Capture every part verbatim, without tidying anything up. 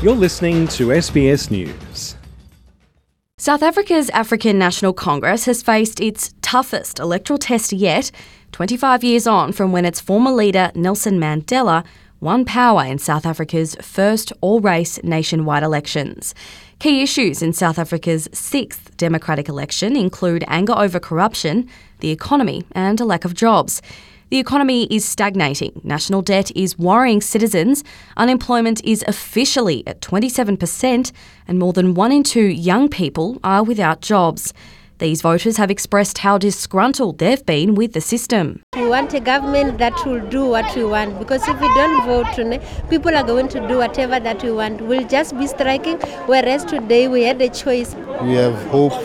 You're listening to S B S News. South Africa's African National Congress has faced its toughest electoral test yet, twenty-five years on from when its former leader Nelson Mandela won power in South Africa's first all-race nationwide elections. Key issues in South Africa's sixth democratic election include anger over corruption, the economy and a lack of jobs. The economy is stagnating, national debt is worrying citizens, unemployment is officially at twenty-seven percent, and more than one in two young people are without jobs. These voters have expressed how disgruntled they've been with the system. We want a government that will do what we want, because if we don't vote, people are going to do whatever that we want. We'll just be striking, whereas today we had a choice. We have hope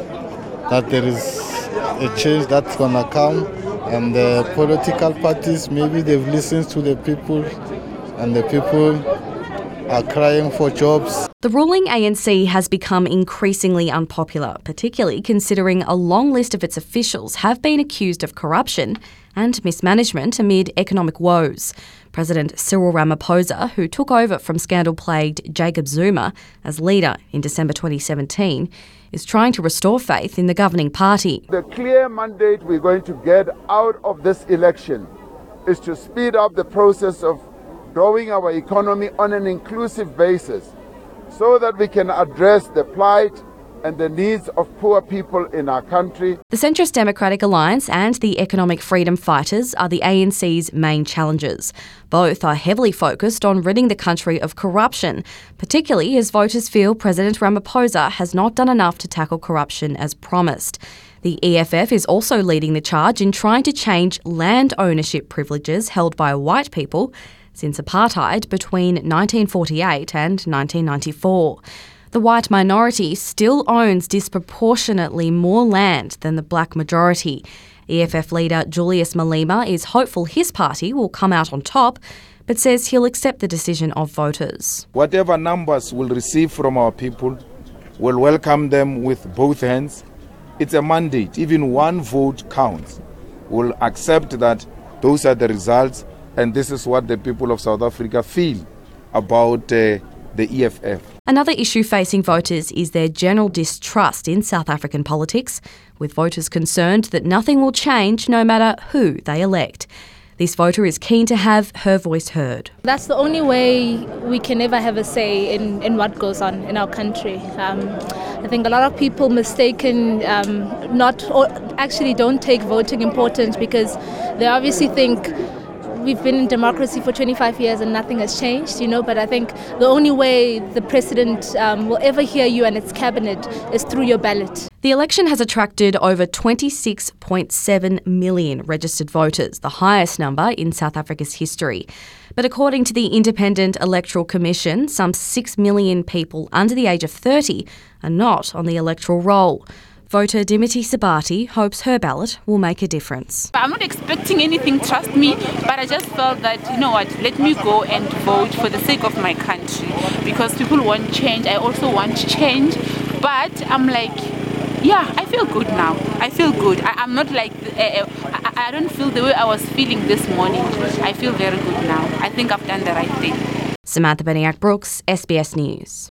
that there is a change that's going to come. And the political parties, maybe they've listened to the people and the people are crying for jobs. The ruling A N C has become increasingly unpopular, particularly considering a long list of its officials have been accused of corruption and mismanagement amid economic woes. President Cyril Ramaphosa, who took over from scandal-plagued Jacob Zuma as leader in December twenty seventeen, is trying to restore faith in the governing party. The clear mandate we're going to get out of this election is to speed up the process of growing our economy on an inclusive basis so that we can address the plight and the needs of poor people in our country. The Centrist Democratic Alliance and the Economic Freedom Fighters are the A N C's main challengers. Both are heavily focused on ridding the country of corruption, particularly as voters feel President Ramaphosa has not done enough to tackle corruption as promised. The E F F is also leading the charge in trying to change land ownership privileges held by white people since apartheid between nineteen forty-eight and nineteen ninety-four. The white minority still owns disproportionately more land than the black majority. E F F leader Julius Malema is hopeful his party will come out on top, but says he'll accept the decision of voters. Whatever numbers we'll receive from our people, we'll welcome them with both hands. It's a mandate. Even one vote counts. We'll accept that those are the results, and this is what the people of South Africa feel about uh, the E F F. Another issue facing voters is their general distrust in South African politics, with voters concerned that nothing will change no matter who they elect. This voter is keen to have her voice heard. That's the only way we can ever have a say in, in what goes on in our country. Um, I think a lot of people mistaken um, not or actually don't take voting important because they obviously think we've been in democracy for twenty-five years and nothing has changed, you know, but I think the only way the president um, will ever hear you and its cabinet is through your ballot. The election has attracted over twenty-six point seven million registered voters, the highest number in South Africa's history. But according to the Independent Electoral Commission, some six million people under the age of thirty are not on the electoral roll. Voter Dimity Sabati hopes her ballot will make a difference. I'm not expecting anything, trust me, but I just felt that, you know what, let me go and vote for the sake of my country because people want change. I also want change, but I'm like, yeah, I feel good now. I feel good. I, I'm not like, uh, I, I don't feel the way I was feeling this morning. I feel very good now. I think I've done the right thing. Samantha Beniak-Brooks, S B S News.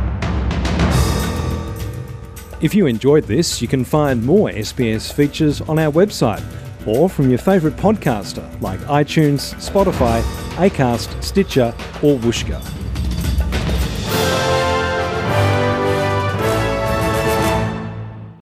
If you enjoyed this, you can find more S B S features on our website or from your favourite podcaster like iTunes, Spotify, Acast, Stitcher or Whooshkaa.